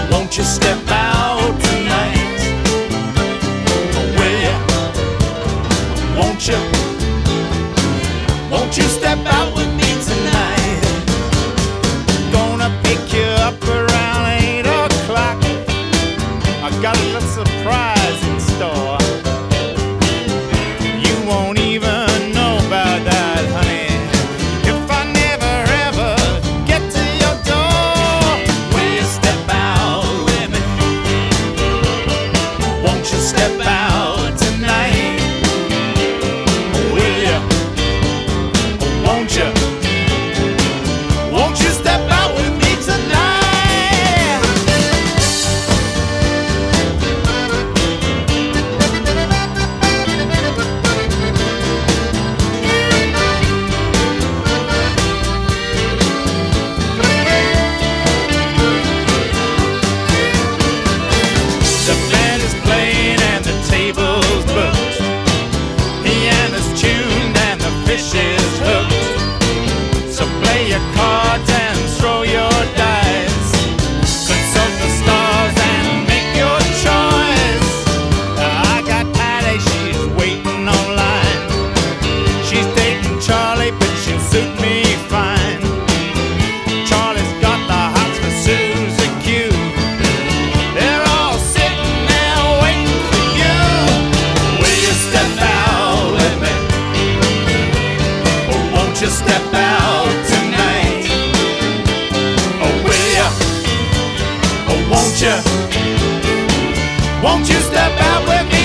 Won't you step out tonight? Will ya? Won't you? Won't you step out with me tonight? Gonna pick you up around 8 o'clock. I got a little surprise in store. You won't even know about that, honey, if I never ever get to your door. Will you step out with me? Won't you step out tonight? Will you? Won't you? Won't you step out with me tonight? The band is playing and the table's booked. Piano's tuned and the fish is hooked. So play your cards and throw your dice. Consult the stars and make your choice. I got Patty, she's waiting online. She's dating Charlie, but she'll suit me fine. Charlie's got the hots for Susie Q. They're all sitting there waiting for you. Will you step out with me? Or won't you step out tonight? Or will ya? Or won't you? Won't you step out with me